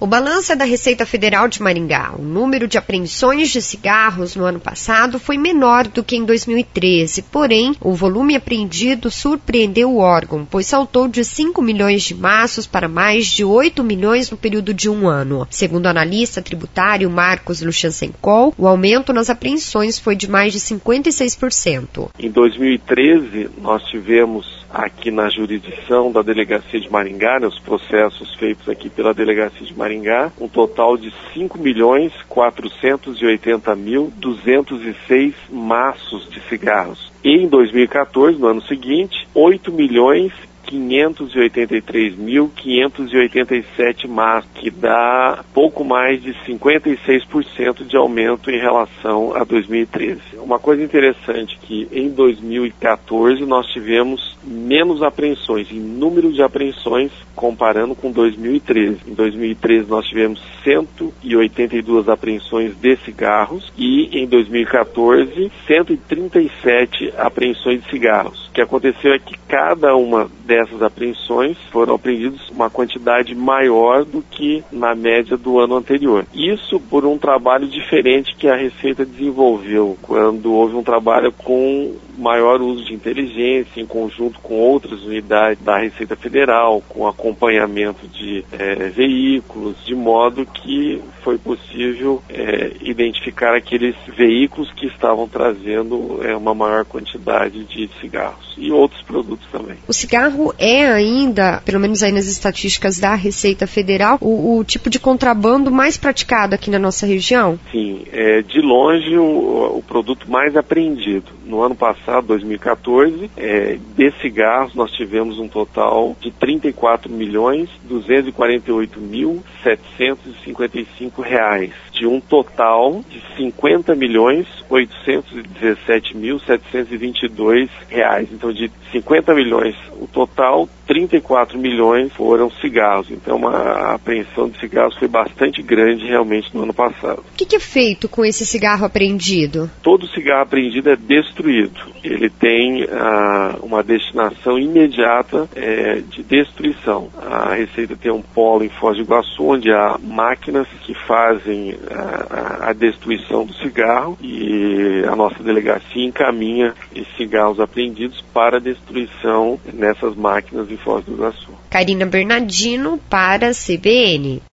O balanço é da Receita Federal de Maringá. O número de apreensões de cigarros no ano passado foi menor do que em 2013, porém, o volume apreendido surpreendeu o órgão, pois saltou de 5 milhões de maços para mais de 8 milhões no período de um ano. Segundo o analista tributário Marcos Luchasenkol, o aumento nas apreensões foi de mais de 56%. Em 2013, nós tivemos aqui na jurisdição da Delegacia de Maringá, os processos feitos aqui pela Delegacia de Maringá, um total de 5.480.206 maços de cigarros. E em 2014, no ano seguinte, 8.583.587 maços, que dá pouco mais de 56% de aumento em relação a 2013. Uma coisa interessante que em 2014 nós tivemos menos apreensões, em número de apreensões, comparando com 2013. Em 2013 nós tivemos 182 apreensões de cigarros e em 2014 137 apreensões de cigarros. O que aconteceu é que cada uma dessas apreensões foram apreendidas uma quantidade maior do que na média do ano anterior. Isso por um trabalho diferente que a Receita desenvolveu, quando houve um trabalho com maior uso de inteligência, em conjunto com outras unidades da Receita Federal, com acompanhamento de veículos, de modo que foi possível identificar aqueles veículos que estavam trazendo uma maior quantidade de cigarros e outros produtos também. O cigarro é ainda, pelo menos aí nas estatísticas da Receita Federal, o tipo de contrabando mais praticado aqui na nossa região? Sim, de longe o produto mais apreendido. No ano passado, 2014, de cigarros nós tivemos um total de 34.248.755 reais, de um total de 50.817.722 reais. Então, de 50 milhões o total, 34 milhões foram cigarros. Então, a apreensão de cigarros foi bastante grande realmente no ano passado. O que é feito com esse cigarro apreendido? Todo cigarro apreendido é destruído. Ele tem uma destinação imediata de destruição. A Receita tem um polo em Foz do Iguaçu, onde há máquinas que fazem a destruição do cigarro e a nossa delegacia encaminha esses cigarros apreendidos para destruição nessas máquinas em Foz do Iguaçu. Karina Bernardino para a CBN.